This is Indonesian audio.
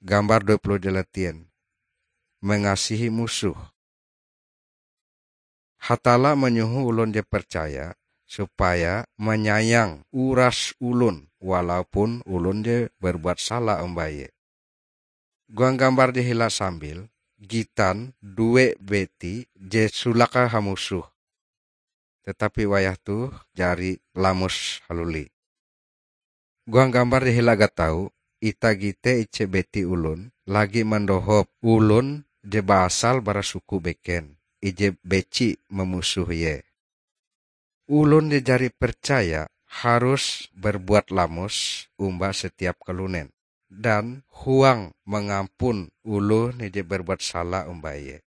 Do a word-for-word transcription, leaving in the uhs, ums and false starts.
Gambar dua puluh delapan. Mengasihi musuh. Hatala menyuhu ulun dia percaya supaya menyayang uras ulun walaupun ulun dia berbuat salah embaye. Guang gambar dia hila sambil gitan dua beti je sulaka hamusuh. Tetapi wayah tu jari lamus haluli. Guang gambar dia hila gatau ita gite ice beti ulun lagi mendohop ulun je basal bara suku beken. Ije beci memusuh ye. Ulun dijari percaya harus berbuat lamus umba setiap kelunen. Dan huang mengampun ulun ije berbuat salah umba ye.